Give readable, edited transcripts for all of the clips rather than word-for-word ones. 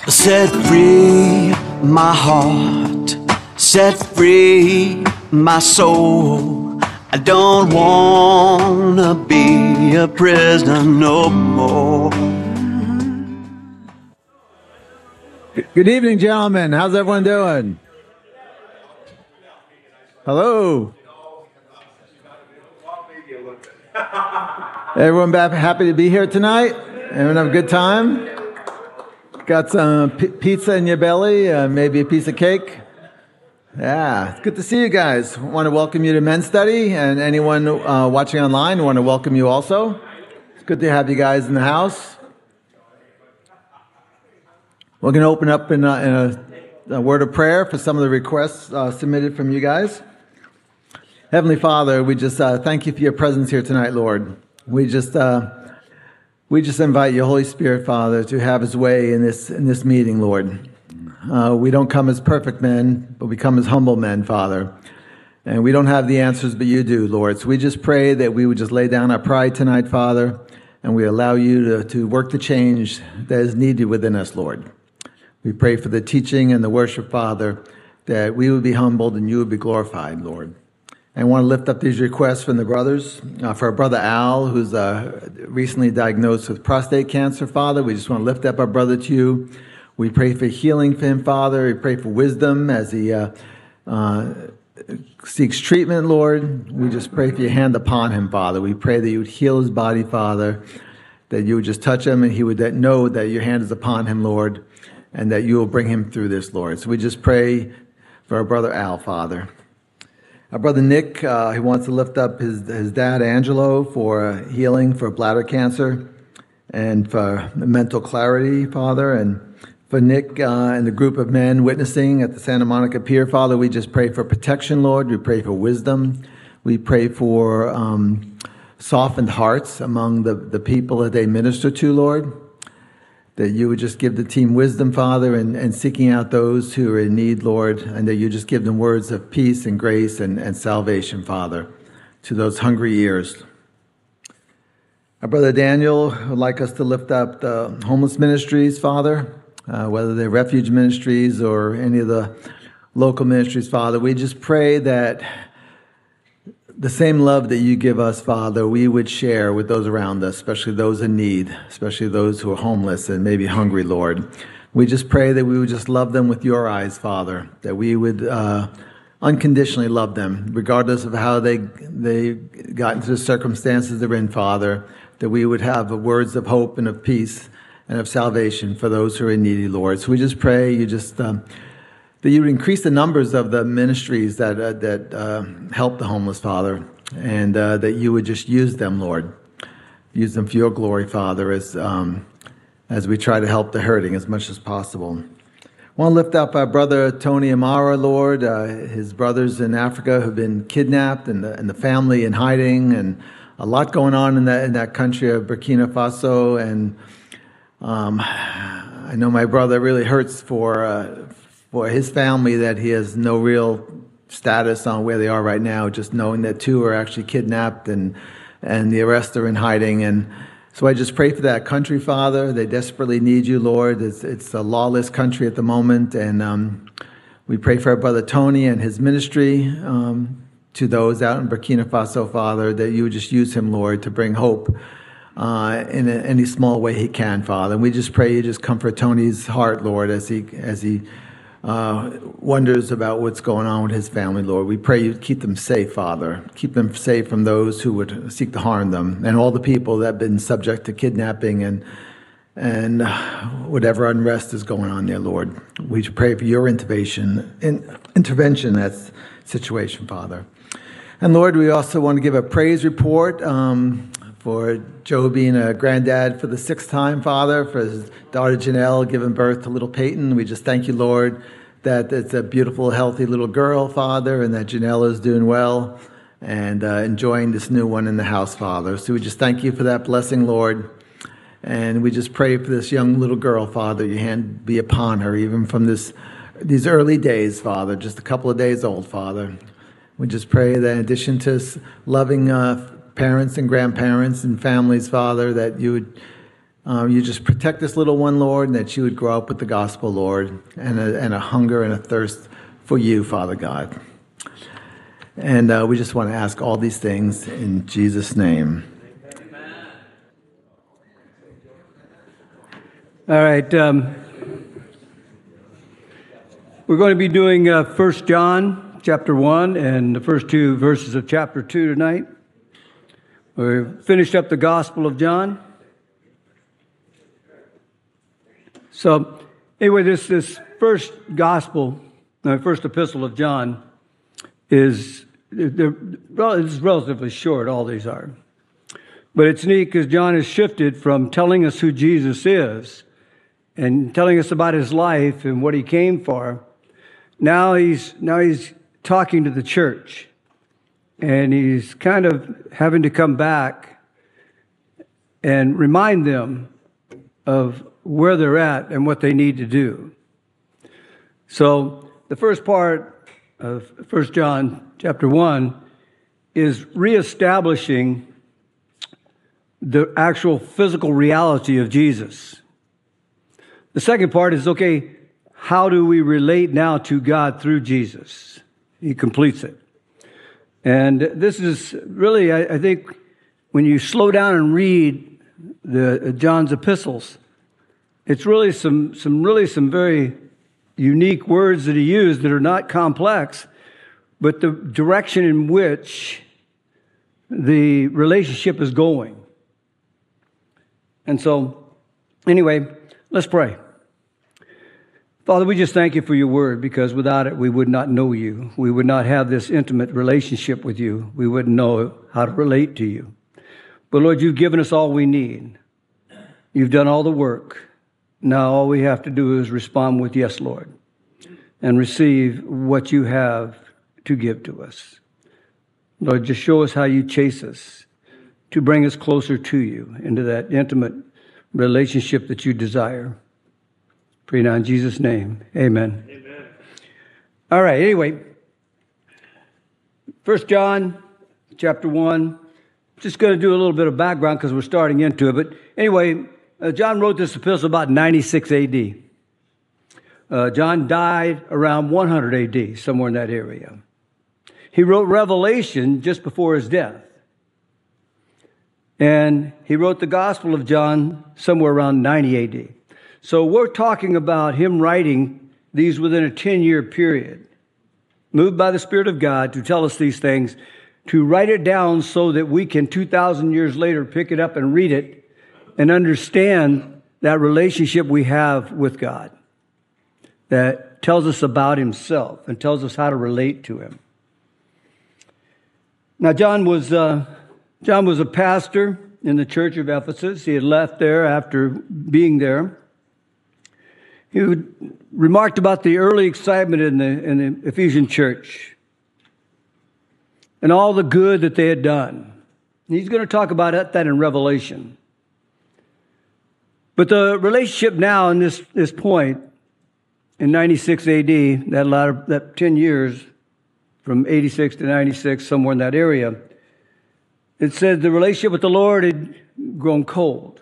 Set free my heart, set free my soul. I don't wanna be a prisoner no more. Good evening, gentlemen. How's everyone doing? Hello. Everyone happy to be here tonight? Everyone have a good time? Got some pizza in your belly, maybe a piece of cake? Yeah, it's good to see you guys. I want to welcome you to Men's Study, and anyone watching online, I want to welcome you also. It's good to have you guys in the house. We're going to open up in a word of prayer for some of the requests submitted from you guys. Heavenly Father, we just thank you for your presence here tonight, Lord. We just invite you, Holy Spirit, Father, to have his way in this meeting, Lord. We don't come as perfect men, but we come as humble men, Father. And we don't have the answers, but you do, Lord. So we just pray that we would just lay down our pride tonight, Father, and we allow you to work the change that is needed within us, Lord. We pray for the teaching and the worship, Father, that we would be humbled and you would be glorified, Lord. And I want to lift up these requests from the brothers. For our brother Al, who's recently diagnosed with prostate cancer, Father, we just want to lift up our brother to you. We pray for healing for him, Father. We pray for wisdom as he seeks treatment, Lord. We just pray for your hand upon him, Father. We pray that you would heal his body, Father, that you would just touch him and he would know that your hand is upon him, Lord, and that you will bring him through this, Lord. So we just pray for our brother Al, Father. Our brother Nick, he wants to lift up his dad, Angelo, for healing for bladder cancer and for mental clarity, Father. And for Nick and the group of men witnessing at the Santa Monica Pier, Father, we just pray for protection, Lord. We pray for wisdom. We pray for softened hearts among the people that they minister to, Lord. That you would just give the team wisdom, Father, and seeking out those who are in need, Lord, and that you just give them words of peace and grace and salvation, Father, to those hungry ears. Our brother Daniel would like us to lift up the homeless ministries, Father, whether they're refuge ministries or any of the local ministries, Father. We just pray that the same love that you give us, Father, we would share with those around us, especially those in need, especially those who are homeless and maybe hungry, Lord. We just pray that we would just love them with your eyes, Father, that we would unconditionally love them, regardless of how they got into the circumstances they're in, Father, that we would have words of hope and of peace and of salvation for those who are in needy, Lord. So we just pray you just that you would increase the numbers of the ministries that help the homeless, Father, and that you would just use them, Lord. Use them for your glory, Father, as we try to help the hurting as much as possible. I want to lift up our brother Tony Amara, Lord, his brothers in Africa who've been kidnapped and the family in hiding, and a lot going on in that country of Burkina Faso. And I know my brother really hurts for his family that he has no real status on where they are right now, just knowing that two are actually kidnapped and the rest are in hiding. And so I just pray for that country, Father. They desperately need you, Lord. It's a lawless country at the moment. And we pray for our brother Tony and his ministry to those out in Burkina Faso, Father, that you would just use him, Lord, to bring hope in any small way he can, Father. And we just pray you just comfort Tony's heart, Lord, as he wonders about what's going on with his family, Lord. We pray you keep them safe, Father. Keep them safe from those who would seek to harm them, and all the people that have been subject to kidnapping and whatever unrest is going on there, Lord. We pray for your intervention in that situation, Father. And Lord, we also want to give a praise report for Joe being a granddad for the 6th time, Father, for his daughter Janelle giving birth to little Peyton. We just thank you, Lord, that it's a beautiful, healthy little girl, Father, and that Janelle is doing well and enjoying this new one in the house, Father. So we just thank you for that blessing, Lord. And we just pray for this young little girl, Father, your hand be upon her, even from these early days, Father, just a couple of days old, Father. We just pray that in addition to loving parents and grandparents and families, Father, that you would You just protect this little one, Lord, and that she would grow up with the gospel, Lord, and a hunger and a thirst for you, Father God. And we just want to ask all these things in Jesus' name. All right. We're going to be doing 1 John chapter 1 and the first 2 verses of chapter 2 tonight. We finished up the Gospel of John. So anyway, this first gospel, first epistle of John is relatively short, all these are. But it's neat because John has shifted from telling us who Jesus is and telling us about his life and what he came for. Now he's talking to the church, and he's kind of having to come back and remind them of where they're at and what they need to do. So the first part of 1 John chapter 1 is reestablishing the actual physical reality of Jesus. The second part is, okay, how do we relate now to God through Jesus? He completes it. And this is really, I think, when you slow down and read John's epistles, it's really some very unique words that he used that are not complex, but the direction in which the relationship is going. And so, anyway, let's pray. Father, we just thank you for your word, because without it, we would not know you. We would not have this intimate relationship with you. We wouldn't know how to relate to you. But Lord, you've given us all we need. You've done all the work. Now all we have to do is respond with yes, Lord, and receive what you have to give to us. Lord, just show us how you chase us to bring us closer to you, into that intimate relationship that you desire. Pray now in Jesus' name. Amen. Amen. All right, anyway, 1 John chapter 1. Just going to do a little bit of background because we're starting into it. But anyway, John wrote this epistle about 96 A.D. John died around 100 A.D., somewhere in that area. He wrote Revelation just before his death. And he wrote the Gospel of John somewhere around 90 A.D. So we're talking about him writing these within a 10-year period, moved by the Spirit of God to tell us these things, to write it down so that we can 2,000 years later pick it up and read it and understand that relationship we have with God that tells us about himself and tells us how to relate to him. Now, John was a pastor in the church of Ephesus. He had left there after being there. He remarked about the early excitement in the Ephesian church and all the good that they had done. He's going to talk about that in Revelation. But the relationship now in this point, in 96 A.D., that 10 years, from 86 to 96, somewhere in that area, it said the relationship with the Lord had grown cold.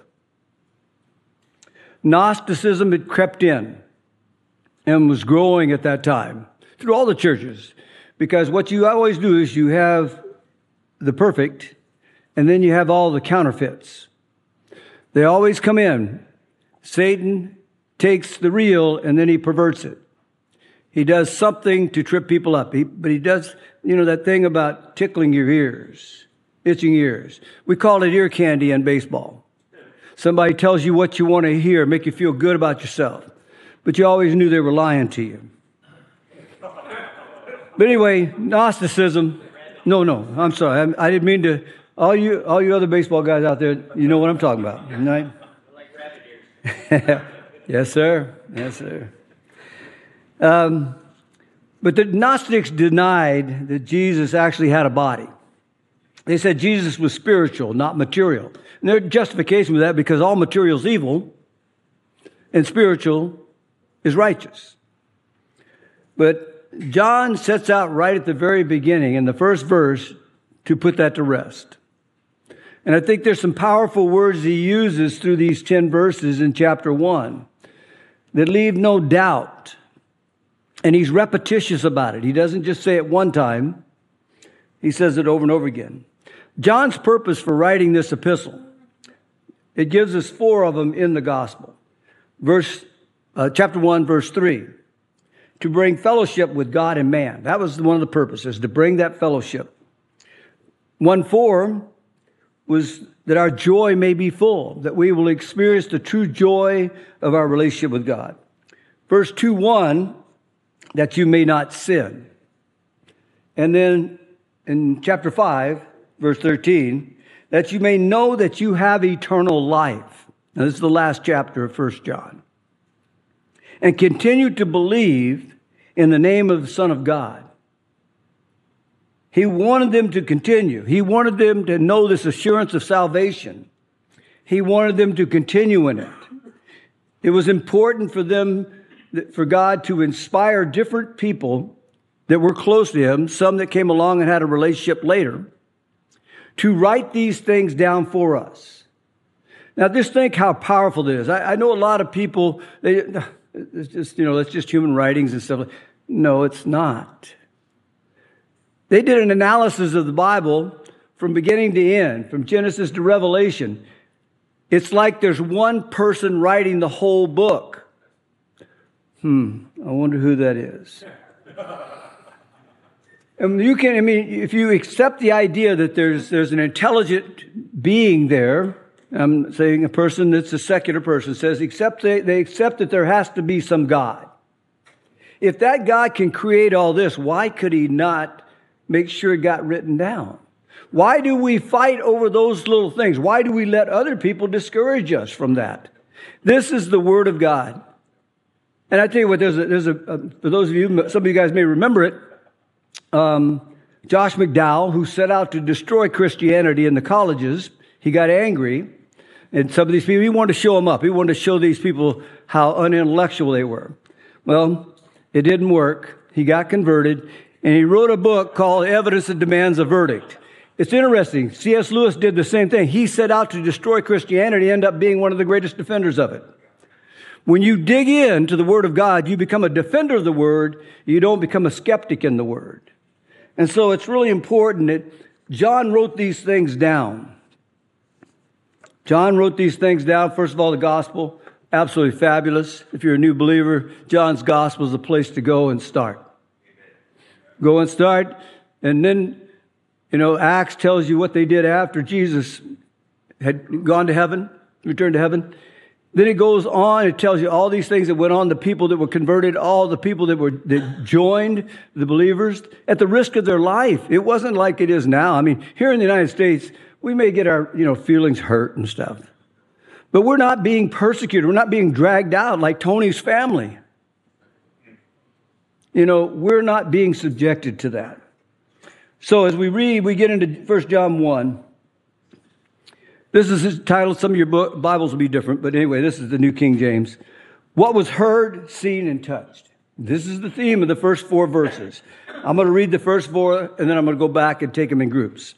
Gnosticism had crept in and was growing at that time through all the churches, because what you always do is you have the perfect and then you have all the counterfeits. They always come in. Satan takes the real and then he perverts it. He does something to trip people up. But he does, that thing about tickling your ears, itching ears. We call it ear candy in baseball. Somebody tells you what you want to hear, make you feel good about yourself. But you always knew they were lying to you. But anyway, Gnosticism, no, I'm sorry. I didn't mean to, all you other baseball guys out there, you know what I'm talking about, right? Like rabbit ears. Yes, sir. Yes, sir. But the Gnostics denied that Jesus actually had a body. They said Jesus was spiritual, not material. And their justification was that because all material is evil and spiritual is righteous. But John sets out right at the very beginning in the first verse to put that to rest. And I think there's some powerful words he uses through these 10 verses in chapter 1 that leave no doubt. And he's repetitious about it. He doesn't just say it one time. He says it over and over again. John's purpose for writing this epistle, it gives us 4 of them in the gospel. Chapter 1, verse 3. To bring fellowship with God and man. That was one of the purposes, to bring that fellowship. 1:4 was that our joy may be full, that we will experience the true joy of our relationship with God. Verse 2:1, that you may not sin. And then in chapter 5, verse 13, that you may know that you have eternal life. Now, this is the last chapter of 1 John. And continue to believe in the name of the Son of God. He wanted them to continue. He wanted them to know this assurance of salvation. He wanted them to continue in it. It was important for them, for God to inspire different people that were close to him, some that came along and had a relationship later, to write these things down for us. Now, just think how powerful it is. I know a lot of people, it's just human writings and stuff. No, it's not. They did an analysis of the Bible from beginning to end, from Genesis to Revelation. It's like there's one person writing the whole book. I wonder who that is. And if you accept the idea that there's an intelligent being there, I'm saying a person that's a secular person, says they accept that there has to be some God. If that God can create all this, why could he not make sure it got written down? Why do we fight over those little things? Why do we let other people discourage us from that? This is the Word of God. And I tell you what, for those of you, some of you guys may remember it, Josh McDowell, who set out to destroy Christianity in the colleges, he got angry. And some of these people, he wanted to show them up. He wanted to show these people how unintellectual they were. Well, it didn't work. He got converted, and he wrote a book called Evidence That Demands a Verdict. It's interesting. C.S. Lewis did the same thing. He set out to destroy Christianity, ended up being one of the greatest defenders of it. When you dig into the Word of God, you become a defender of the Word. You don't become a skeptic in the Word. And so it's really important that John wrote these things down. John wrote these things down. First of all, the gospel, absolutely fabulous. If you're a new believer, John's gospel is the place to go and start. Go and start. And then, Acts tells you what they did after Jesus had gone to heaven, returned to heaven. Then it goes on, it tells you all these things that went on, the people that were converted, all the people that joined the believers at the risk of their life. It wasn't like it is now. I mean, here in the United States, we may get our, feelings hurt and stuff. But we're not being persecuted. We're not being dragged out like Tony's family. We're not being subjected to that. So as we read, we get into 1 John 1. This is his title. Some of your Bibles will be different, but anyway, this is the New King James. What was heard, seen, and touched. This is the theme of the first 4 verses. I'm going to read the first 4, and then I'm going to go back and take them in groups.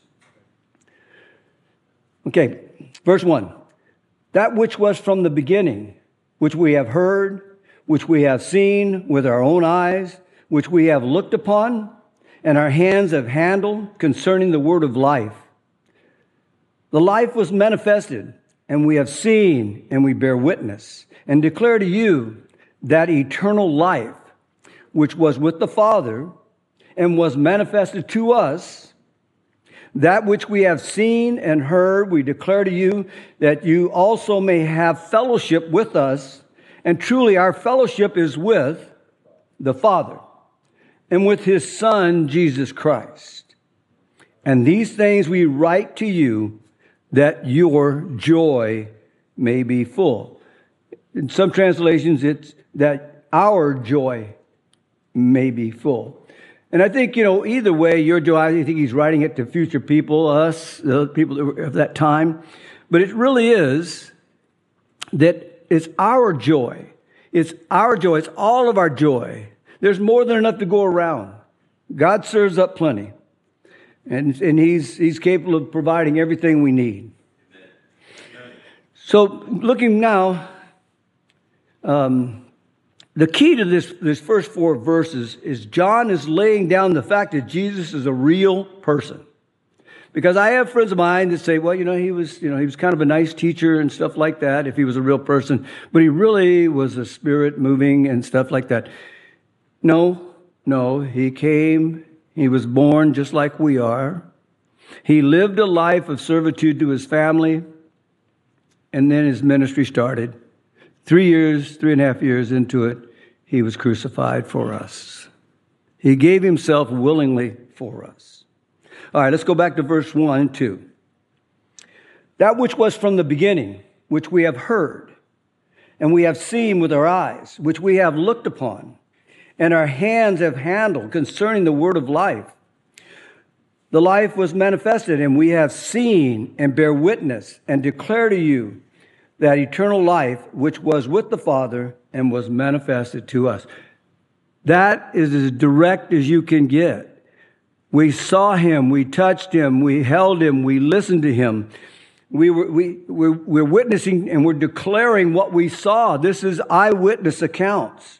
Okay, verse 1. That which was from the beginning, which we have heard, which we have seen with our own eyes, which we have looked upon, and our hands have handled concerning the word of life. The life was manifested, and we have seen, and we bear witness, and declare to you that eternal life, which was with the Father, and was manifested to us. That which we have seen and heard, we declare to you, that you also may have fellowship with us. And truly, our fellowship is with the Father and with his Son, Jesus Christ. And these things we write to you, that your joy may be full. In some translations, it's that our joy may be full. And I think, either way, your joy, I think he's writing it to future people, us, the people of that time. But it really is that it's our joy. It's our joy. It's all of our joy. There's more than enough to go around. God serves up plenty. And he's capable of providing everything we need. So looking now, the key to this first 4 verses is John is laying down the fact that Jesus is a real person. Because I have friends of mine that say, well, he was kind of a nice teacher and stuff like that if he was a real person, but he really was a spirit moving and stuff like that. No, he came, he was born just like we are. He lived a life of servitude to his family, and then his ministry started. 3.5 years into it, he was crucified for us. He gave himself willingly for us. All right, let's go back to verse 1 and 2. That which was from the beginning, which we have heard, and we have seen with our eyes, which we have looked upon, and our hands have handled concerning the word of life. The life was manifested, and we have seen and bear witness and declare to you that eternal life which was with the Father and was manifested to us. That is as direct as you can get. We saw him, we touched him, we held him, we listened to him. We're witnessing and we're declaring what we saw. This is eyewitness accounts.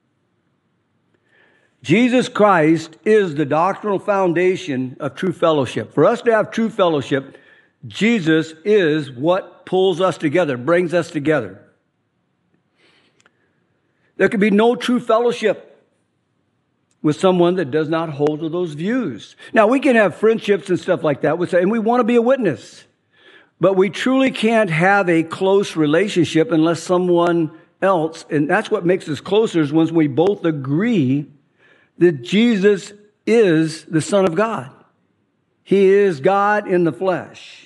Jesus Christ is the doctrinal foundation of true fellowship. For us to have true fellowship, Jesus is what pulls us together, brings us together. There can be no true fellowship with someone that does not hold to those views. Now, we can have friendships and stuff like that, and we want to be a witness. But we truly can't have a close relationship unless someone else, and that's what makes us closer, is when we both agree that Jesus is the Son of God. He is God in the flesh.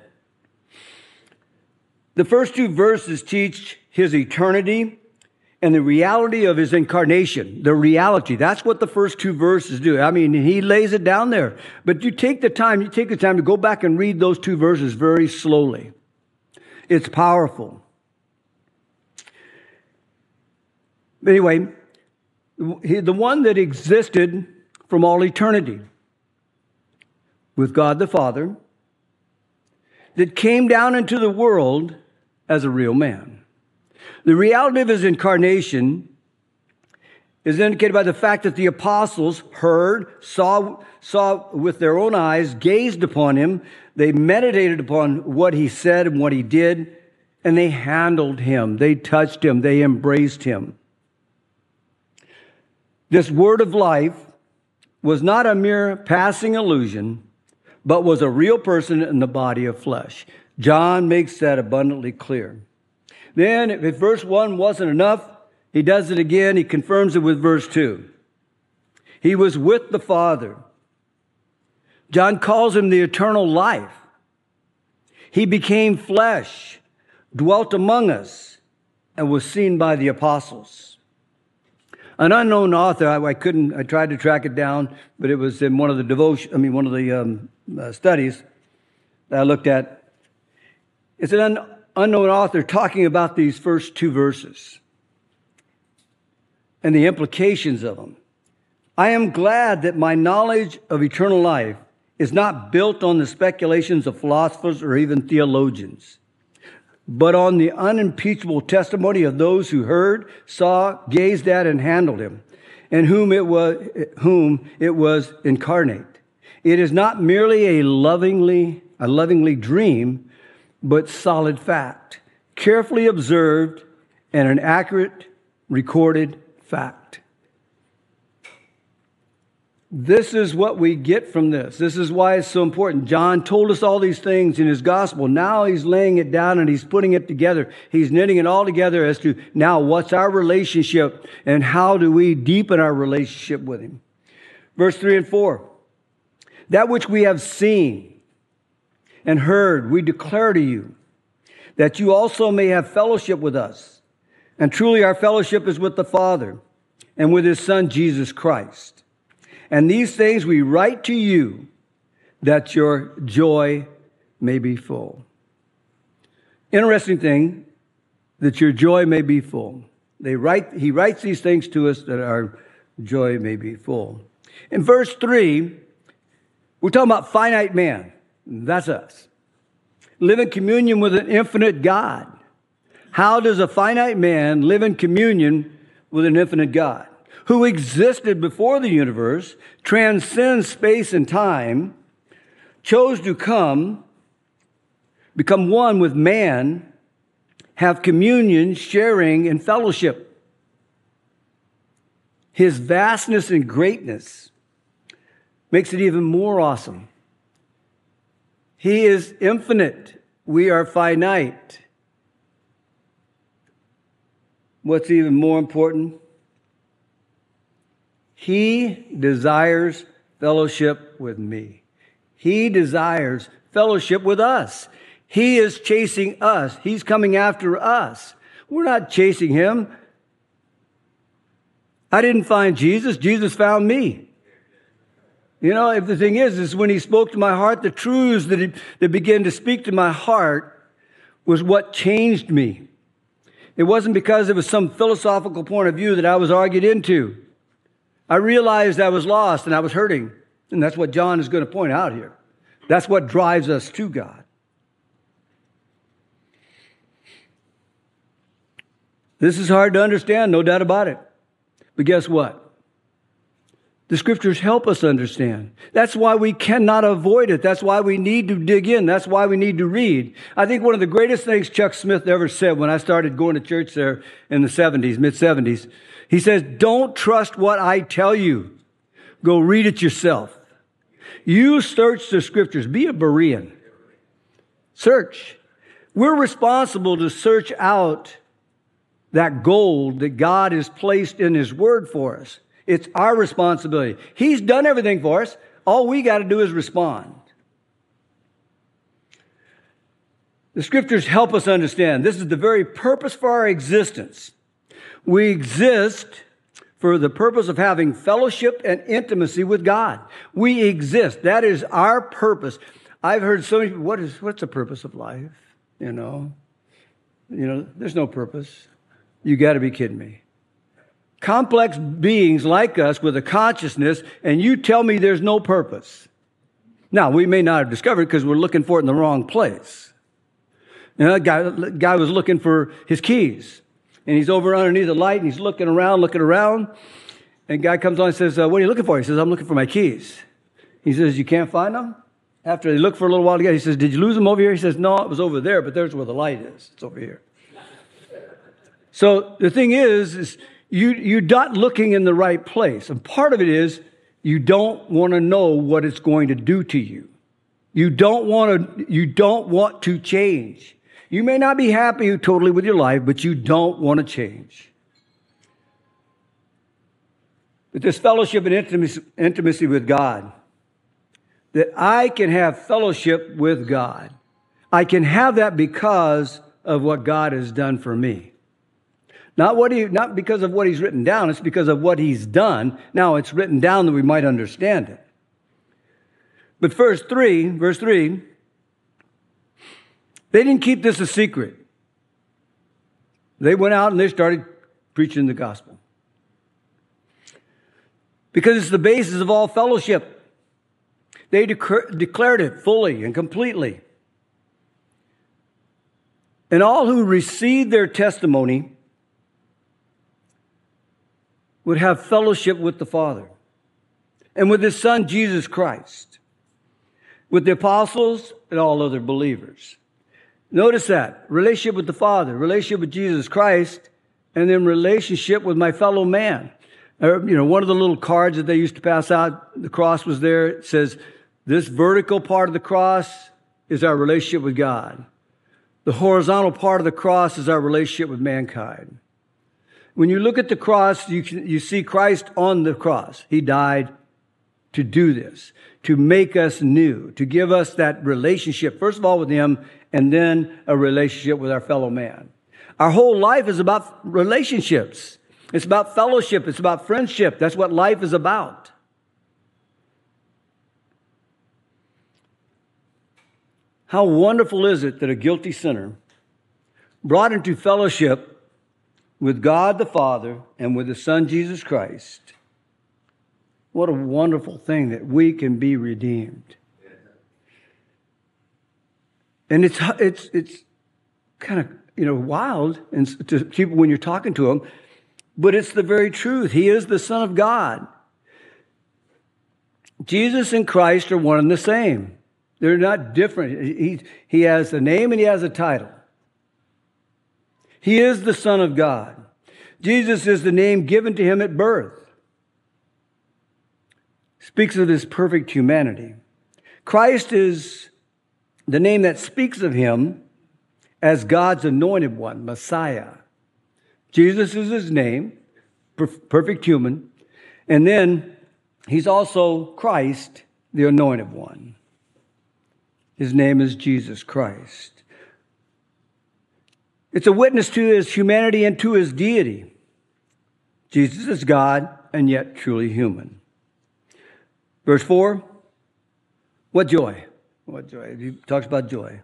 The first 2 verses teach his eternity and the reality of his incarnation. The reality. That's what the first 2 verses do. I mean, he lays it down there. But you take the time to go back and read those 2 verses very slowly. It's powerful. Anyway, the one that existed from all eternity with God the Father, that came down into the world as a real man. The reality of his incarnation is indicated by the fact that the apostles heard, saw with their own eyes, gazed upon him. They meditated upon what he said and what he did, and they handled him. They touched him. They embraced him. This word of life was not a mere passing illusion, but was a real person in the body of flesh. John makes that abundantly clear. Then, if verse 1 wasn't enough, he does it again. He confirms it with verse 2. He was with the Father. John calls him the eternal life. He became flesh, dwelt among us, and was seen by the apostles. An unknown author, I tried to track it down, but it was in one of the studies that I looked at. It's an unknown author talking about these first 2 verses and the implications of them. I am glad that my knowledge of eternal life is not built on the speculations of philosophers or even theologians, but on the unimpeachable testimony of those who heard, saw, gazed at, and handled him, and whom it was incarnate. It is not merely a lovingly dream, but solid fact, carefully observed, and an accurate, recorded fact. This is what we get from this. This is why it's so important. John told us all these things in his gospel. Now he's laying it down and he's putting it together. He's knitting it all together as to now what's our relationship and how do we deepen our relationship with him. Verse 3 and 4. That which we have seen and heard, we declare to you, that you also may have fellowship with us. And truly our fellowship is with the Father and with his Son, Jesus Christ. And these things we write to you, that your joy may be full. Interesting thing, that your joy may be full. He writes these things to us that our joy may be full. In verse 3, we're talking about finite man. That's us. live in communion with an infinite God. How does a finite man live in communion with an infinite God who existed before the universe, transcends space and time, chose to come, become one with man, have communion, sharing, and fellowship? His vastness and greatness makes it even more awesome. He is infinite. We are finite. What's even more important? He desires fellowship with me. He desires fellowship with us. He is chasing us. He's coming after us. We're not chasing him. I didn't find Jesus. Jesus found me. You know, if the thing is when he spoke to my heart, the truths that began to speak to my heart was what changed me. It wasn't because it was some philosophical point of view that I was argued into. I realized I was lost and I was hurting. And that's what John is going to point out here. That's what drives us to God. This is hard to understand, no doubt about it. But guess what? The scriptures help us understand. That's why we cannot avoid it. That's why we need to dig in. That's why we need to read. I think one of the greatest things Chuck Smith ever said when I started going to church there in the 70s, mid-70s, he says, don't trust what I tell you. Go read it yourself. You search the scriptures. Be a Berean. Search. We're responsible to search out that gold that God has placed in his word for us. It's our responsibility. He's done everything for us. All we got to do is respond. The scriptures help us understand this is the very purpose for our existence. We exist for the purpose of having fellowship and intimacy with God. We exist. That is our purpose. I've heard so many people, what's the purpose of life? You know, there's no purpose. You got to be kidding me. Complex beings like us with a consciousness, and you tell me there's no purpose. Now, we may not have discovered it because we're looking for it in the wrong place. You know, that guy was looking for his keys, and he's over underneath the light, and he's looking around, and the guy comes on and says, what are you looking for? He says, I'm looking for my keys. He says, you can't find them? After they look for a little while together, he says, did you lose them over here? He says, no, it was over there, but there's where the light is. It's over here. So the thing is you're not looking in the right place. And part of it is you don't want to know what it's going to do to you. You don't want to change. You may not be happy totally with your life, but you don't want to change. But this fellowship and intimacy with God, that I can have fellowship with God. I can have that because of what God has done for me. Not because of what he's written down, it's because of what he's done. Now it's written down that we might understand it. But verse 3, they didn't keep this a secret. They went out and they started preaching the gospel. Because it's the basis of all fellowship. They declared it fully and completely. And all who received their testimony would have fellowship with the Father and with his Son, Jesus Christ, with the apostles and all other believers. Notice that. Relationship with the Father, relationship with Jesus Christ, and then relationship with my fellow man. One of the little cards that they used to pass out, the cross was there. It says, this vertical part of the cross is our relationship with God. The horizontal part of the cross is our relationship with mankind. When you look at the cross, you see Christ on the cross. He died to do this, to make us new, to give us that relationship, first of all with him, and then a relationship with our fellow man. Our whole life is about relationships. It's about fellowship. It's about friendship. That's what life is about. How wonderful is it that a guilty sinner brought into fellowship with God the Father and with the Son Jesus Christ. What a wonderful thing that we can be redeemed. And it's kind of, wild and to people when you're talking to them, but it's the very truth. He is the Son of God. Jesus and Christ are one and the same. They're not different. He has a name and he has a title. He is the Son of God. Jesus is the name given to him at birth. Speaks of his perfect humanity. Christ is the name that speaks of him as God's anointed one, Messiah. Jesus is his name, perfect human. And then he's also Christ, the anointed one. His name is Jesus Christ. It's a witness to his humanity and to his deity. Jesus is God and yet truly human. Verse 4, what joy? What joy? He talks about joy.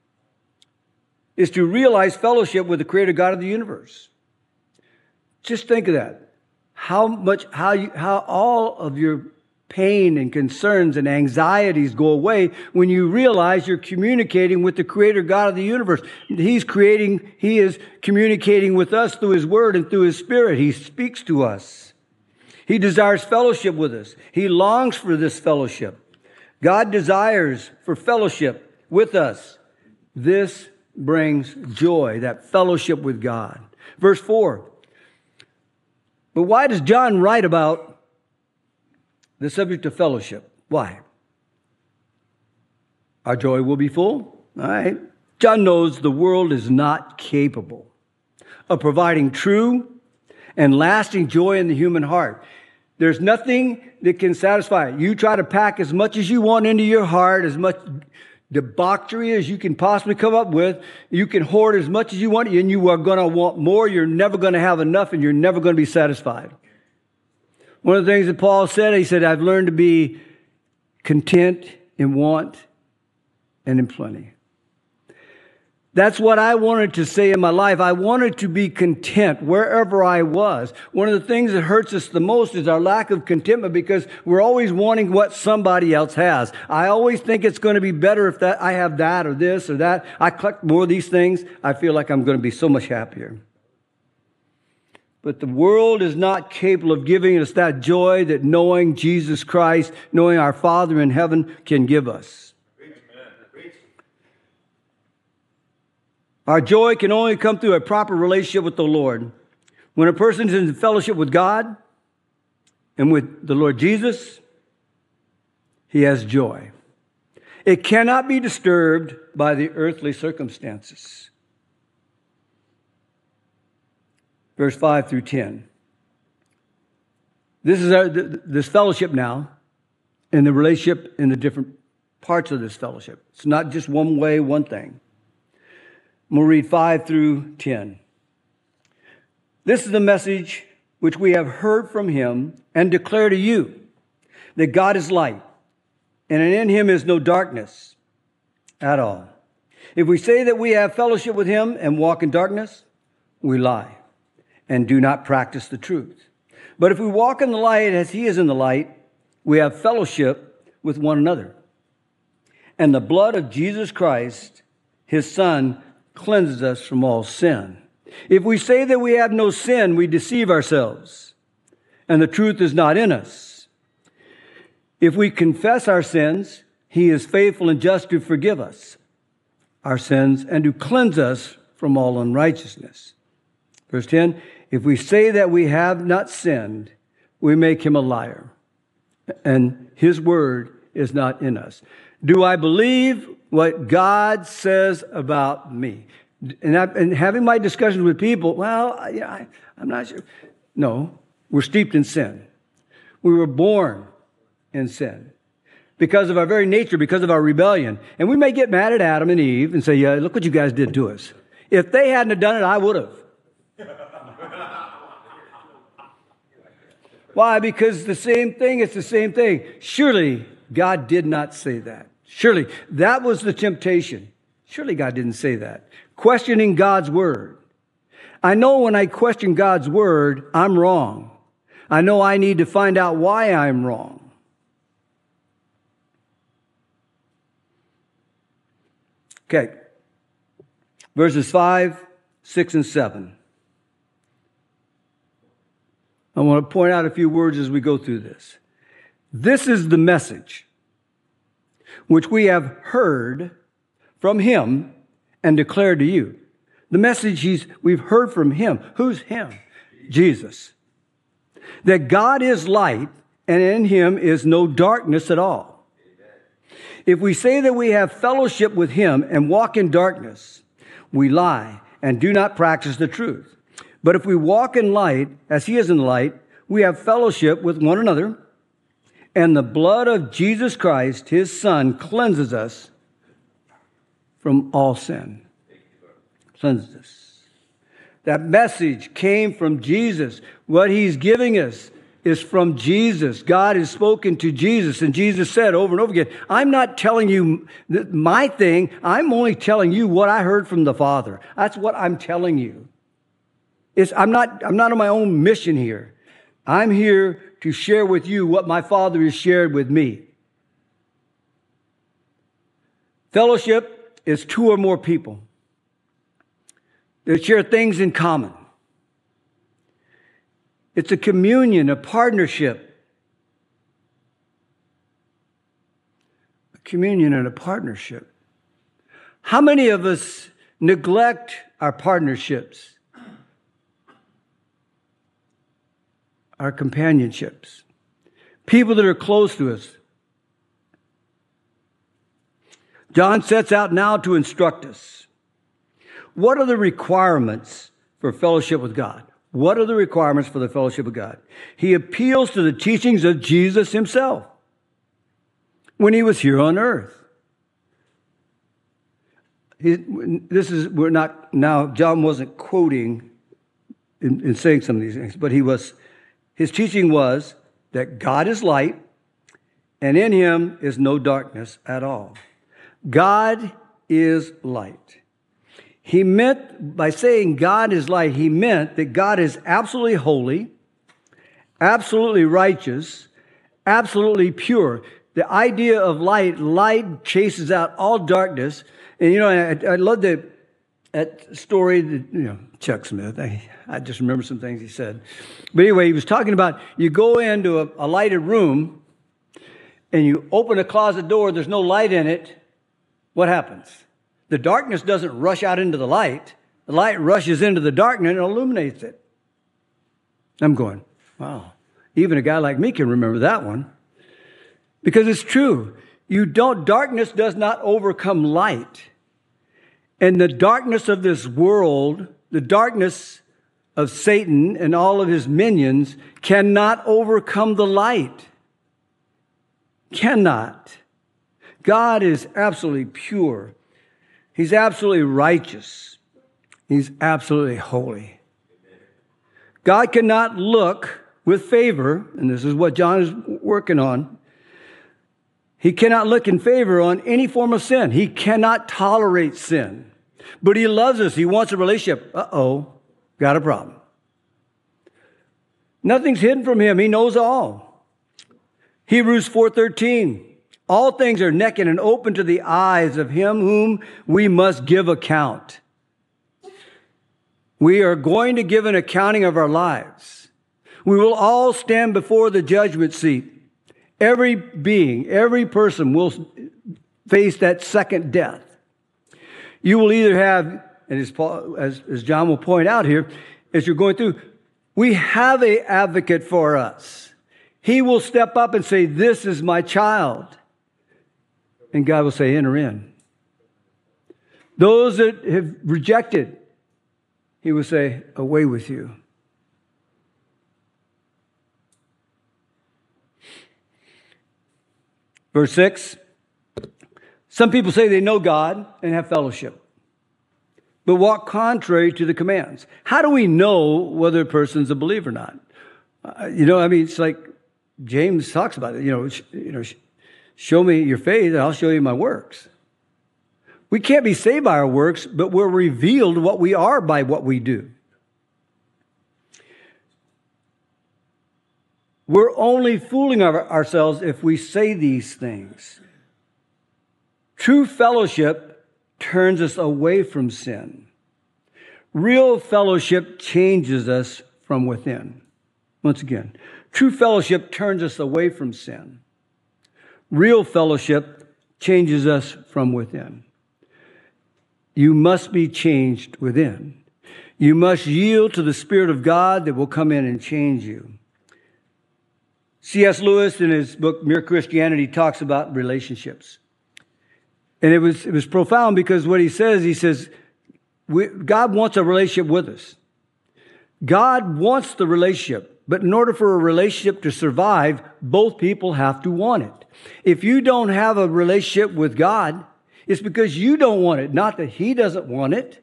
Is to realize fellowship with the Creator God of the universe. Just think of that. How all of your pain and concerns and anxieties go away when you realize you're communicating with the Creator God of the universe. He is communicating with us through His Word and through His Spirit. He speaks to us. He desires fellowship with us. He longs for this fellowship. God desires for fellowship with us. This brings joy, that fellowship with God. Verse 4. But why does John write about the subject of fellowship? Why? Our joy will be full. All right. John knows the world is not capable of providing true and lasting joy in the human heart. There's nothing that can satisfy it. You try to pack as much as you want into your heart, as much debauchery as you can possibly come up with. You can hoard as much as you want, and you are going to want more. You're never going to have enough, and you're never going to be satisfied. One of the things that Paul said, he said, I've learned to be content in want and in plenty. That's what I wanted to say in my life. I wanted to be content wherever I was. One of the things that hurts us the most is our lack of contentment, because we're always wanting what somebody else has. I always think it's going to be better if I have that or this or that. I collect more of these things. I feel like I'm going to be so much happier. But the world is not capable of giving us that joy that knowing Jesus Christ, knowing our Father in heaven can give us. Our joy can only come through a proper relationship with the Lord. When a person is in fellowship with God and with the Lord Jesus, he has joy. It cannot be disturbed by the earthly circumstances. Verse 5 through 10. This is this fellowship now, and the relationship in the different parts of this fellowship. It's not just one way, one thing. We'll read 5 through 10. This is the message which we have heard from him and declare to you, that God is light, and in him is no darkness at all. If we say that we have fellowship with him and walk in darkness, we lie and do not practice the truth. But if we walk in the light as he is in the light, we have fellowship with one another. And the blood of Jesus Christ, his Son, cleanses us from all sin. If we say that we have no sin, we deceive ourselves, and the truth is not in us. If we confess our sins, he is faithful and just to forgive us our sins and to cleanse us from all unrighteousness. Verse 10, if we say that we have not sinned, we make him a liar, and his word is not in us. Do I believe what God says about me? And having my discussions with people, well, I'm not sure. No, we're steeped in sin. We were born in sin because of our very nature, because of our rebellion. And we may get mad at Adam and Eve and say, yeah, look what you guys did to us. If they hadn't have done it, I would have. Why? Because the same thing, it's the same thing. Surely God did not say that. Surely that was the temptation. Surely God didn't say that. Questioning God's word. I know when I question God's word, I'm wrong. I know I need to find out why I'm wrong. Okay. Verses 5, 6, and 7. I want to point out a few words as we go through this. This is the message which we have heard from him and declared to you. The message we've heard from him. Who's him? Jesus. That God is light, and in him is no darkness at all. If we say that we have fellowship with him and walk in darkness, we lie and do not practice the truth. But if we walk in light, as he is in light, we have fellowship with one another, and the blood of Jesus Christ, his Son, cleanses us from all sin. Cleanses us. That message came from Jesus. What he's giving us is from Jesus. God has spoken to Jesus, and Jesus said over and over again, I'm not telling you my thing. I'm only telling you what I heard from the Father. That's what I'm telling you. I'm not on my own mission here. I'm here to share with you what my Father has shared with me. Fellowship is two or more people that share things in common. It's a communion, a partnership. A communion and a partnership. How many of us neglect our partnerships? Our companionships. People that are close to us. John sets out now to instruct us. What are the requirements for fellowship with God? What are the requirements for the fellowship of God? He appeals to the teachings of Jesus himself when he was here on earth. John wasn't quoting in saying some of these things, but his teaching was that God is light, and in him is no darkness at all. God is light. He meant, by saying God is light, he meant that God is absolutely holy, absolutely righteous, absolutely pure. The idea of light chases out all darkness. And, I love that story that, Chuck Smith, I just remember some things he said. But anyway, he was talking about you go into a lighted room and you open a closet door, there's no light in it. What happens? The darkness doesn't rush out into the light. The light rushes into the darkness and illuminates it. I'm going, wow. Even a guy like me can remember that one. Because it's true. Darkness does not overcome light. And the darkness of this world, the darkness of Satan and all of his minions cannot overcome the light. Cannot. God is absolutely pure. He's absolutely righteous. He's absolutely holy. God cannot look with favor, and this is what John is working on. He cannot look in favor on any form of sin. He cannot tolerate sin. But he loves us. He wants a relationship. Uh-oh, got a problem. Nothing's hidden from him. He knows all. Hebrews 4:13. All things are naked and open to the eyes of him whom we must give account. We are going to give an accounting of our lives. We will all stand before the judgment seat. Every being, every person will face that second death. You will either have, and as John will point out here, as you're going through, we have an advocate for us. He will step up and say, this is my child. And God will say, enter in. Those that have rejected, he will say, away with you. Verse 6, some people say they know God and have fellowship, but walk contrary to the commands. How do we know whether a person's a believer or not? It's like James talks about it. Show me your faith and I'll show you my works. We can't be saved by our works, but we're revealed what we are by what we do. We're only fooling ourselves if we say these things. True fellowship turns us away from sin. Real fellowship changes us from within. Once again, true fellowship turns us away from sin. Real fellowship changes us from within. You must be changed within. You must yield to the Spirit of God that will come in and change you. C.S. Lewis, in his book Mere Christianity, talks about relationships. And it was profound because what he says, God wants a relationship with us. God wants the relationship. But in order for a relationship to survive, both people have to want it. If you don't have a relationship with God, it's because you don't want it, not that He doesn't want it.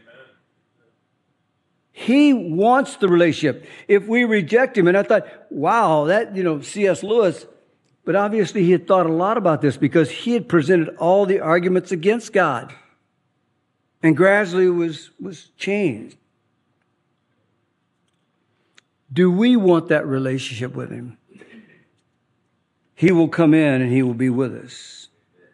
He wants the relationship. If we reject Him, and I thought, wow, that, C.S. Lewis, but obviously he had thought a lot about this because he had presented all the arguments against God and gradually was changed. Do we want that relationship with Him? He will come in and He will be with us.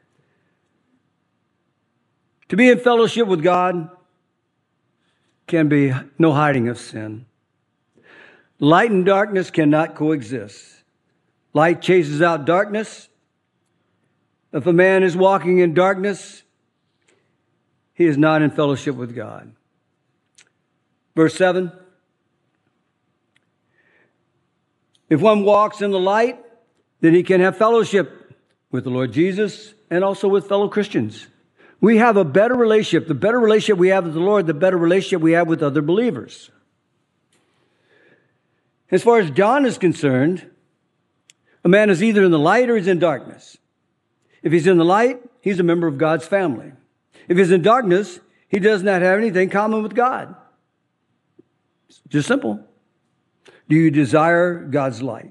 To be in fellowship with God can be no hiding of sin. Light and darkness cannot coexist. Light chases out darkness. If a man is walking in darkness, he is not in fellowship with God. Verse 7. If one walks in the light, then he can have fellowship with the Lord Jesus and also with fellow Christians. We have a better relationship. The better relationship we have with the Lord, the better relationship we have with other believers. As far as John is concerned, a man is either in the light or he's in darkness. If he's in the light, he's a member of God's family. If he's in darkness, he does not have anything common with God. It's just simple. Do you desire God's light?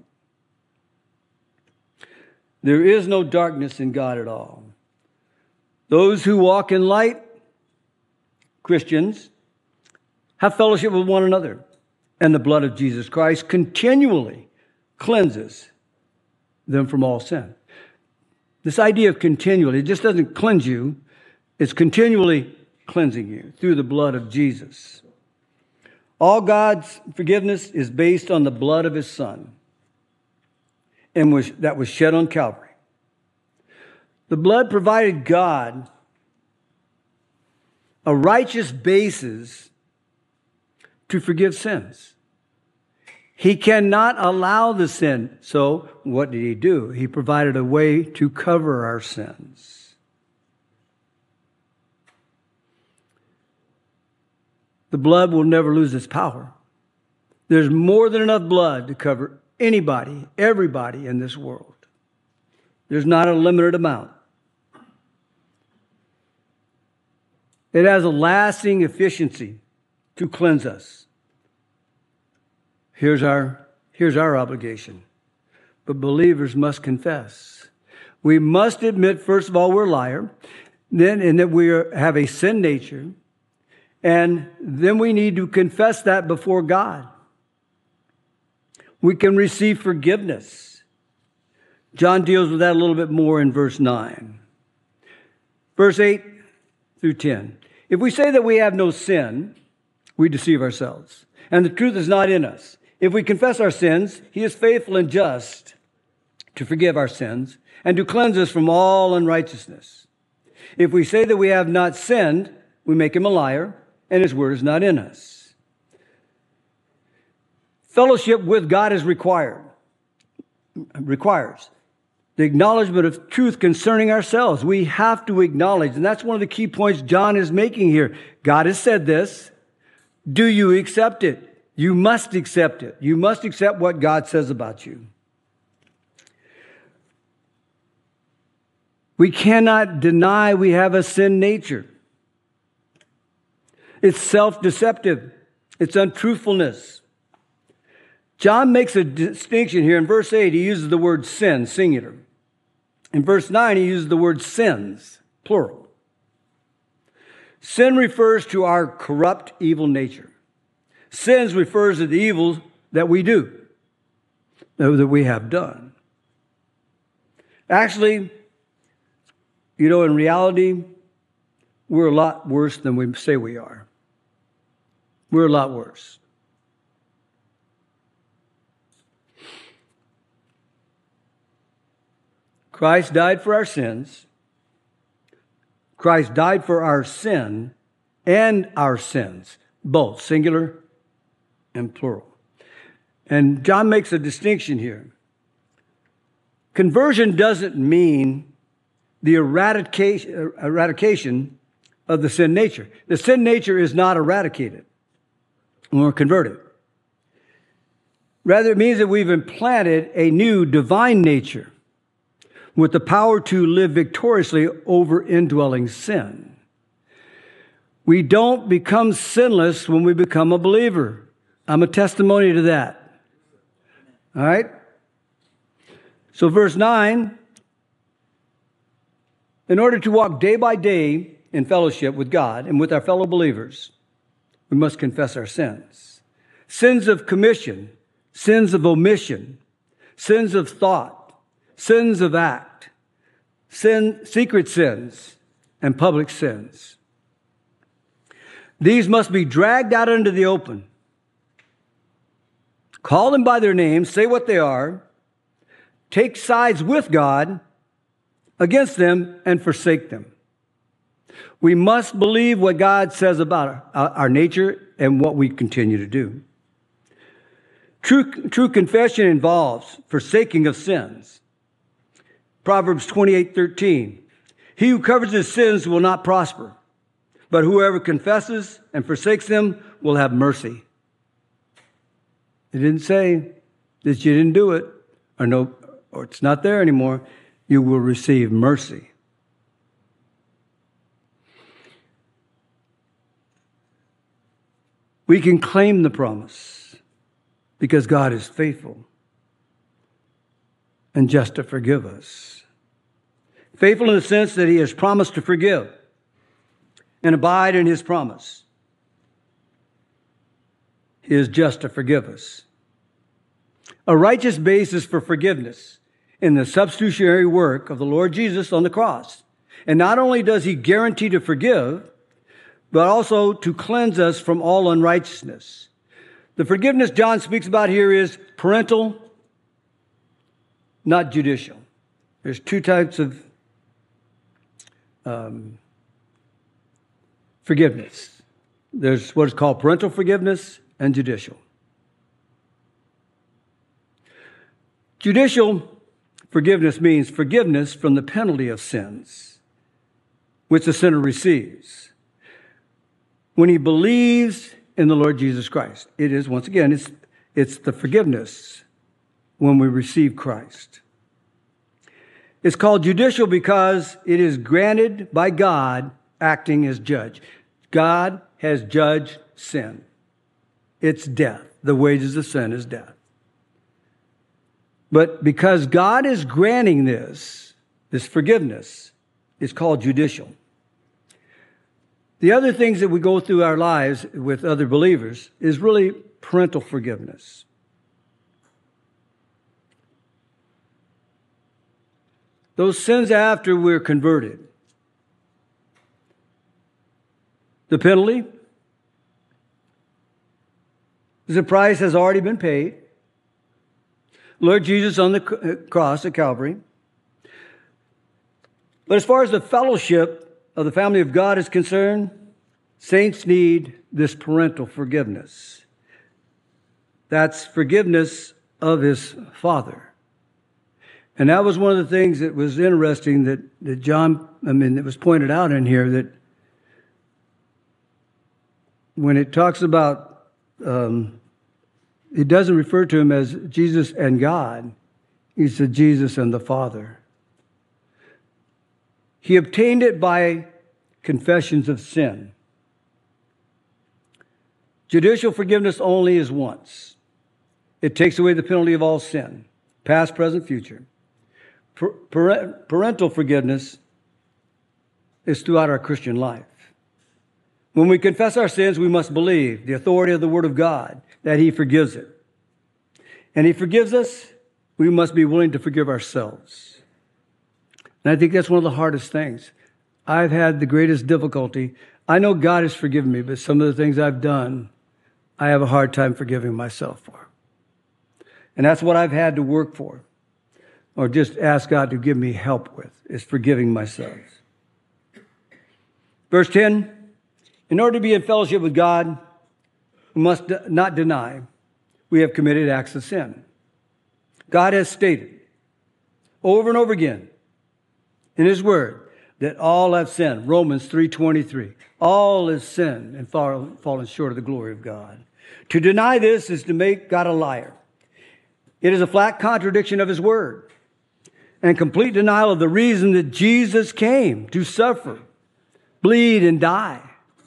There is no darkness in God at all. Those who walk in light, Christians, have fellowship with one another. And the blood of Jesus Christ continually cleanses them from all sin. This idea of continually, it just doesn't cleanse you. It's continually cleansing you through the blood of Jesus. All God's forgiveness is based on the blood of His Son and that was shed on Calvary. The blood provided God a righteous basis to forgive sins. He cannot allow the sin. So what did He do? He provided a way to cover our sins. The blood will never lose its power. There's more than enough blood to cover anybody, everybody in this world. There's not a limited amount. It has a lasting efficiency to cleanse us. Here's our obligation. But believers must confess. We must admit, first of all, we're a liar, and that we have a sin nature, and then we need to confess that before God. We can receive forgiveness. John deals with that a little bit more in verse 9. Verse 8 through 10. If we say that we have no sin, we deceive ourselves, and the truth is not in us. If we confess our sins, He is faithful and just to forgive our sins and to cleanse us from all unrighteousness. If we say that we have not sinned, we make Him a liar, and His word is not in us. Fellowship with God is requires the acknowledgement of truth concerning ourselves. We have to acknowledge, and that's one of the key points John is making here. God has said this. Do you accept it? You must accept it. You must accept what God says about you. We cannot deny we have a sin nature. It's self-deceptive. It's untruthfulness. John makes a distinction here. In verse 8, he uses the word sin, singular. In verse 9, he uses the word sins, plural. Sin refers to our corrupt, evil nature. Sins refers to the evils that we do, that we have done. Actually, in reality, we're a lot worse than we say we are. We're a lot worse. Christ died for our sins. Christ died for our sin and our sins, both singular and plural. And John makes a distinction here. Conversion doesn't mean the eradication of the sin nature. The sin nature is not eradicated when we're converted. Rather, it means that we've implanted a new divine nature with the power to live victoriously over indwelling sin. We don't become sinless when we become a believer. I'm a testimony to that. All right? So verse 9, in order to walk day by day in fellowship with God and with our fellow believers, we must confess our sins. Sins of commission, sins of omission, sins of thought, sins of act, secret sins, and public sins. These must be dragged out into the open. Call them by their names, say what they are, take sides with God against them, and forsake them. We must believe what God says about our nature and what we continue to do. True confession involves forsaking of sins. Proverbs 28:13. He who covers his sins will not prosper, but whoever confesses and forsakes them will have mercy. It didn't say that you didn't do it, or it's not there anymore. You will receive mercy. We can claim the promise because God is faithful and just to forgive us. Faithful in the sense that he has promised to forgive and abide in his promise. He is just to forgive us. A righteous basis for forgiveness in the substitutionary work of the Lord Jesus on the cross. And not only does he guarantee to forgive, but also to cleanse us from all unrighteousness. The forgiveness John speaks about here is parental, not judicial. There's two types of forgiveness. There's what is called parental forgiveness and judicial. Judicial forgiveness means forgiveness from the penalty of sins, which the sinner receives when he believes in the Lord Jesus Christ. It is, once again, it's the forgiveness when we receive Christ. It's called judicial because it is granted by God acting as judge. God has judged sin. It's death. The wages of sin is death. But because God is granting this forgiveness, it's called judicial. The other things that we go through our lives with other believers is really parental forgiveness. Those sins after we're converted. The penalty, the price has already been paid. Lord Jesus on the cross at Calvary. But as far as the fellowship of the family of God is concerned, saints need this parental forgiveness. That's forgiveness of his Father. And that was one of the things that was interesting that it was pointed out in here, that when it talks about, it doesn't refer to him as Jesus and God. He said Jesus and the Father. He obtained it by confessions of sin. Judicial forgiveness only is once. It takes away the penalty of all sin, past, present, future. Parental forgiveness is throughout our Christian life. When we confess our sins, we must believe the authority of the Word of God, that he forgives it. And he forgives us, we must be willing to forgive ourselves. And I think that's one of the hardest things. I've had the greatest difficulty. I know God has forgiven me, but some of the things I've done, I have a hard time forgiving myself for. And that's what I've had to work for, or just ask God to give me help with, is forgiving myself. Verse 10, in order to be in fellowship with God, we must not deny we have committed acts of sin. God has stated over and over again in His Word that all have sinned. Romans 3:23. All have sinned and fallen short of the glory of God. To deny this is to make God a liar. It is a flat contradiction of His Word and complete denial of the reason that Jesus came to suffer, bleed, and die.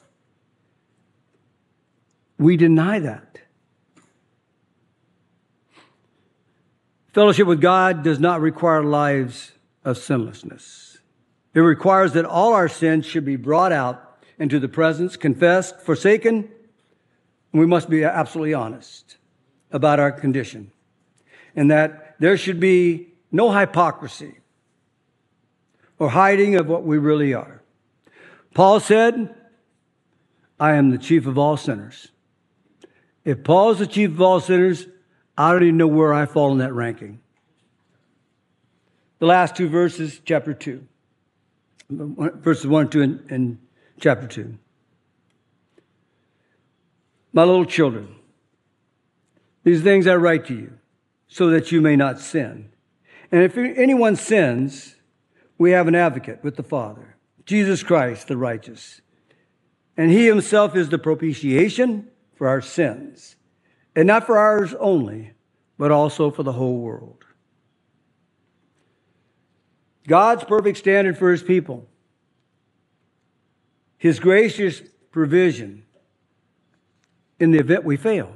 We deny that. Fellowship with God does not require lives of sinlessness. It requires that all our sins should be brought out into the presence, confessed, forsaken. We must be absolutely honest about our condition, and that there should be no hypocrisy or hiding of what we really are. Paul said, I am the chief of all sinners. If Paul is the chief of all sinners, I don't even know where I fall in that ranking. The last two verses, chapter 2. Verses 1 and 2 in chapter 2. My little children, these things I write to you, so that you may not sin. And if anyone sins, we have an advocate with the Father, Jesus Christ, the righteous. And He Himself is the propitiation for our sins, and not for ours only, but also for the whole world. God's perfect standard for His people, His gracious provision in the event we fail.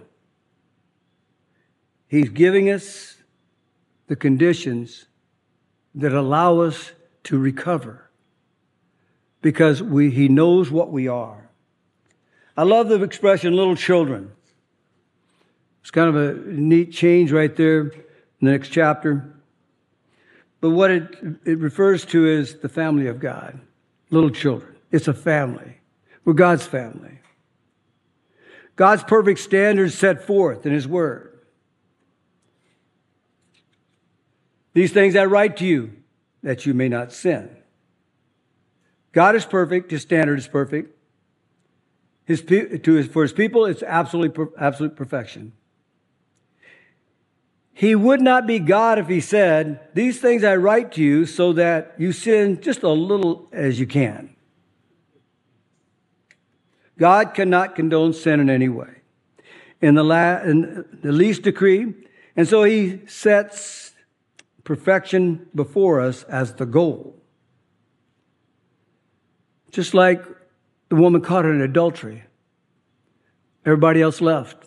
He's giving us the conditions that allow us to recover, because He knows what we are. I love the expression little children. It's kind of a neat change right there in the next chapter. But what it refers to is the family of God, little children. It's a family. We're God's family. God's perfect standards set forth in His Word. These things I write to you, that you may not sin. God is perfect. His standard is perfect. For His people, it's absolute perfection. He would not be God if He said, these things I write to you so that you sin just a little as you can. God cannot condone sin in any way, in the least degree. And so He sets perfection before us as the goal. Just like the woman caught in adultery. Everybody else left.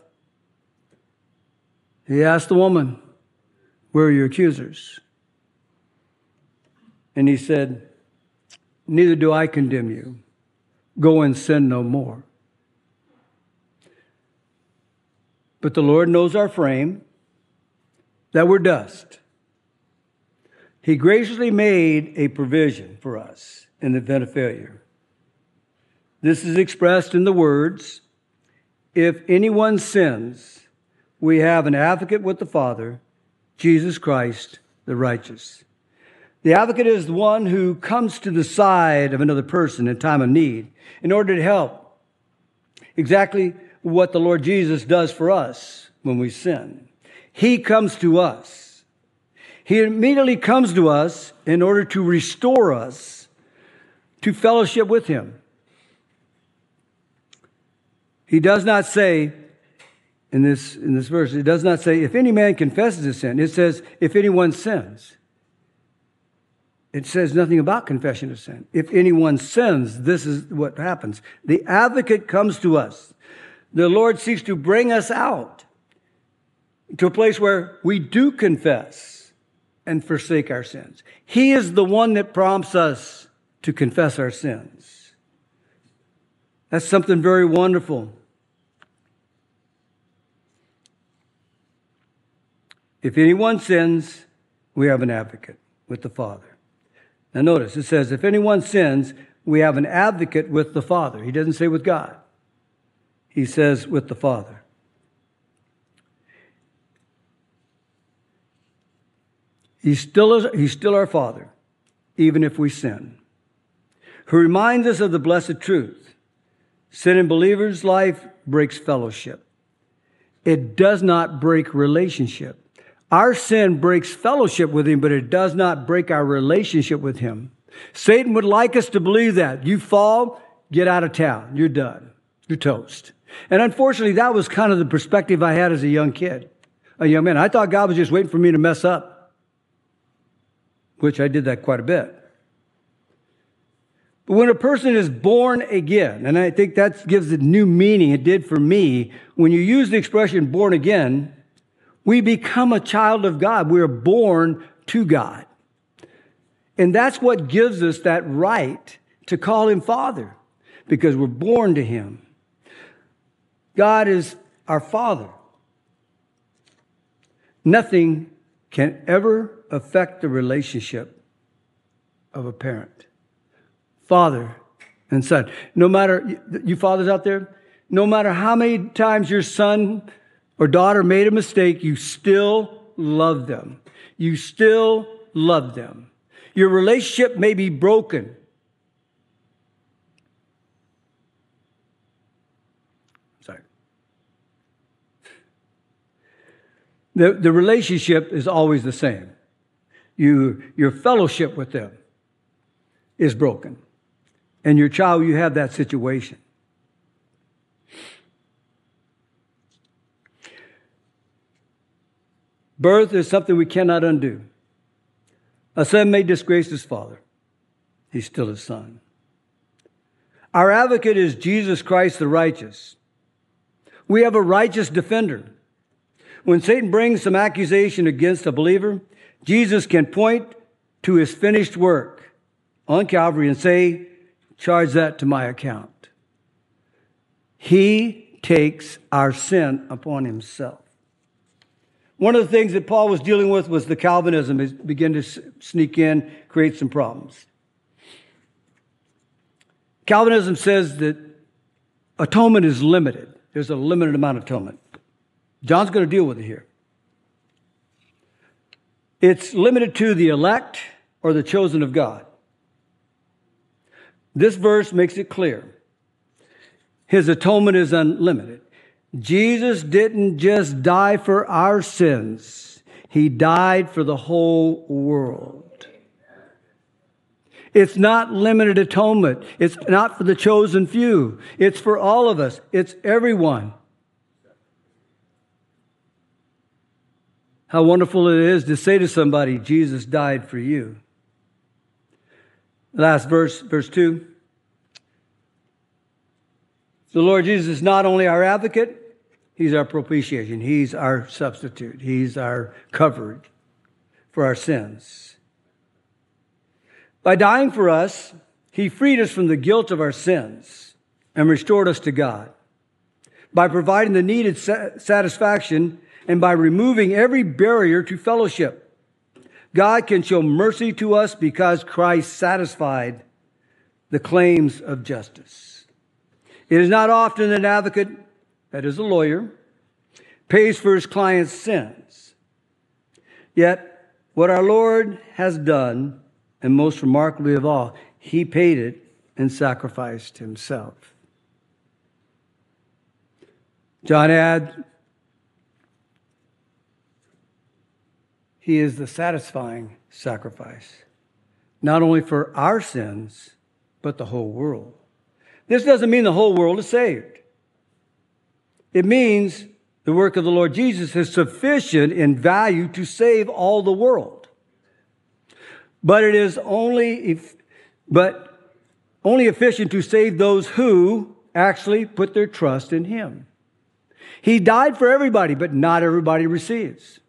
He asked the woman, where are your accusers? And He said, neither do I condemn you. Go and sin no more. But the Lord knows our frame, that we're dust. He graciously made a provision for us in the event of failure. This is expressed in the words, if anyone sins, we have an advocate with the Father, Jesus Christ, the righteous. The advocate is the one who comes to the side of another person in time of need in order to help. Exactly what the Lord Jesus does for us when we sin. He comes to us. He immediately comes to us in order to restore us to fellowship with Him. He does not say, in this verse, it does not say, if any man confesses his sin. It says, if anyone sins. It says nothing about confession of sin. If anyone sins, this is what happens. The advocate comes to us. The Lord seeks to bring us out to a place where we do confess and forsake our sins. He is the one that prompts us to confess our sins. That's something very wonderful. If anyone sins, we have an advocate with the Father. Now notice, it says, if anyone sins, we have an advocate with the Father. He doesn't say with God. He says with the Father. He's still our Father, even if we sin. Who reminds us of the blessed truth. Sin in believers' life breaks fellowship. It does not break relationship. Our sin breaks fellowship with Him, but it does not break our relationship with Him. Satan would like us to believe that. You fall, get out of town. You're done. You're toast. And unfortunately, that was kind of the perspective I had as a young kid, a young man. I thought God was just waiting for me to mess up, which I did that quite a bit. But when a person is born again, and I think that gives it new meaning, it did for me, when you use the expression born again, we become a child of God. We are born to God. And that's what gives us that right to call Him Father, because we're born to Him. God is our Father. Nothing can ever affect the relationship of a parent. Father and son. No matter, you fathers out there, no matter how many times your son or daughter made a mistake, you still love them. You still love them. Your relationship may be broken. Sorry. The relationship is always the same. Your fellowship with them is broken. And your child, you have that situation. Birth is something we cannot undo. A son may disgrace his father. He's still his son. Our advocate is Jesus Christ the righteous. We have a righteous defender. When Satan brings some accusation against a believer, Jesus can point to His finished work on Calvary and say, charge that to my account. He takes our sin upon Himself. One of the things that Paul was dealing with was the Calvinism. It began to sneak in, create some problems. Calvinism says that atonement is limited. There's a limited amount of atonement. John's going to deal with it here. It's limited to the elect or the chosen of God. This verse makes it clear. His atonement is unlimited. Jesus didn't just die for our sins. He died for the whole world. It's not limited atonement. It's not for the chosen few. It's for all of us. It's everyone. How wonderful it is to say to somebody, Jesus died for you. Last verse 2. The Lord Jesus is not only our advocate, He's our propitiation. He's our substitute. He's our coverage for our sins. By dying for us, He freed us from the guilt of our sins and restored us to God. By providing the needed satisfaction and by removing every barrier to fellowship, God can show mercy to us because Christ satisfied the claims of justice. It is not often an advocate, that is a lawyer, pays for his client's sins. Yet, what our Lord has done, and most remarkably of all, He paid it and sacrificed Himself. John adds, He is the satisfying sacrifice, not only for our sins, but the whole world. This doesn't mean the whole world is saved. It means the work of the Lord Jesus is sufficient in value to save all the world. But it is only efficient to save those who actually put their trust in Him. He died for everybody, but not everybody receives.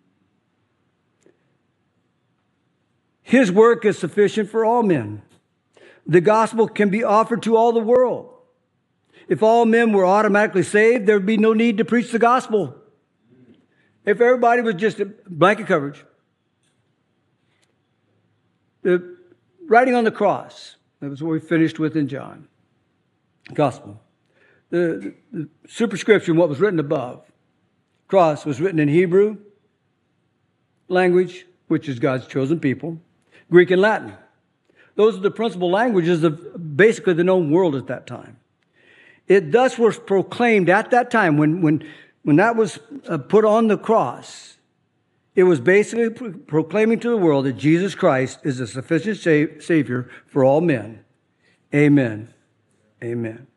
His work is sufficient for all men. The gospel can be offered to all the world. If all men were automatically saved, there would be no need to preach the gospel. If everybody was just a blanket coverage. The writing on the cross, That was what we finished with in John. Gospel. The superscription, what was written above. Cross was written in Hebrew language, which is God's chosen people, Greek and Latin. Those are the principal languages of basically the known world at that time. It thus was proclaimed at that time when that was put on the cross. It was basically proclaiming to the world that Jesus Christ is a sufficient Savior for all men. Amen. Amen.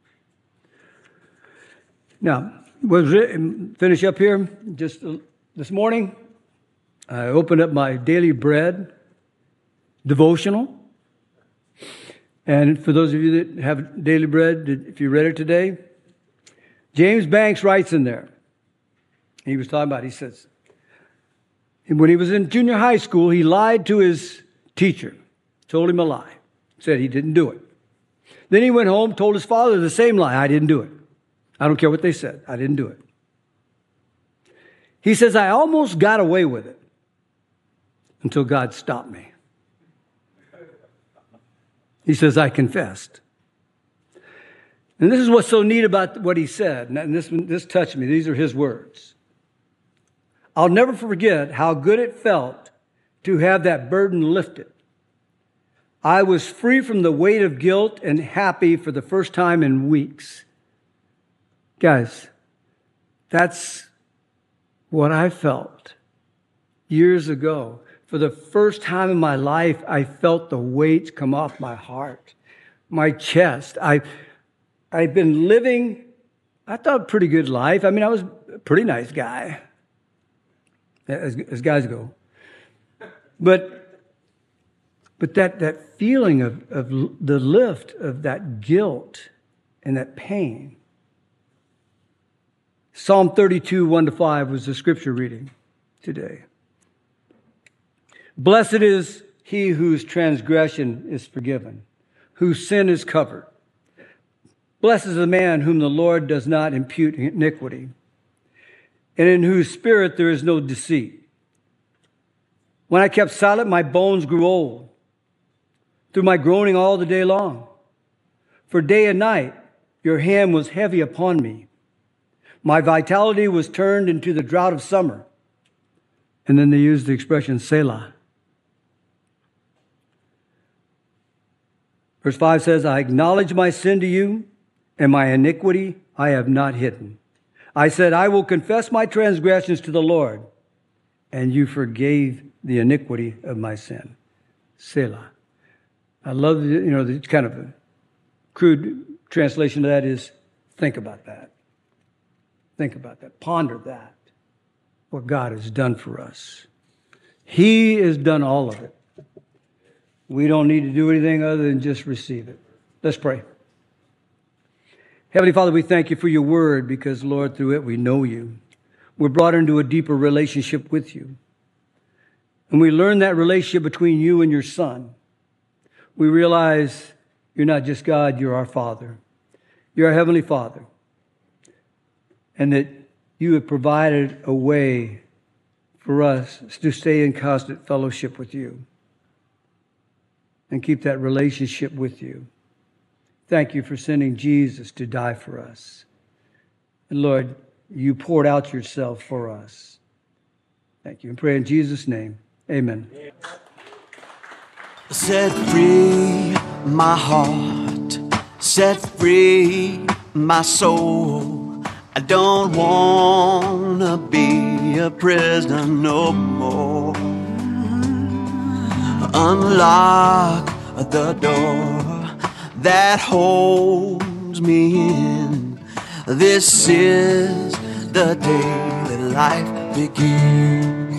Now, finish up here. Just this morning, I opened up my Daily Bread devotional. And for those of you that have Daily Bread, if you read it today, James Banks writes in there. He was talking about, he says, when he was in junior high school, he lied to his teacher, told him a lie, said he didn't do it. Then he went home, told his father the same lie, I didn't do it. I don't care what they said, I didn't do it. He says, I almost got away with it until God stopped me. He says, I confessed. And this is what's so neat about what he said, and this touched me. These are his words. I'll never forget how good it felt to have that burden lifted. I was free from the weight of guilt and happy for the first time in weeks. Guys, that's what I felt years ago. For the first time in my life, I felt the weights come off my heart, my chest. I've been living, I thought, a pretty good life. I mean, I was a pretty nice guy, as guys go. But that feeling of the lift of that guilt and that pain. Psalm 32, 1-5 was the scripture reading today. Blessed is he whose transgression is forgiven, whose sin is covered. Blessed is the man whom the Lord does not impute iniquity, and in whose spirit there is no deceit. When I kept silent, my bones grew old, through my groaning all the day long. For day and night your hand was heavy upon me. My vitality was turned into the drought of summer. And then they use the expression Selah. Verse 5 says, I acknowledge my sin to you, and my iniquity I have not hidden. I said, I will confess my transgressions to the Lord, and you forgave the iniquity of my sin. Selah. I love, the kind of a crude translation of that is, think about that. Think about that. Ponder that. What God has done for us. He has done all of it. We don't need to do anything other than just receive it. Let's pray. Heavenly Father, we thank you for your word because, Lord, through it we know you. We're brought into a deeper relationship with you. And we learn that relationship between you and your Son. We realize you're not just God, you're our Father. You're our Heavenly Father. And that you have provided a way for us to stay in constant fellowship with you and keep that relationship with you. Thank you for sending Jesus to die for us. And Lord, you poured out yourself for us. Thank you. And pray in Jesus' name. Amen. Set free my heart, set free my soul. I don't want to be a prisoner no more. Unlock the door that holds me in. This is the day that life begins.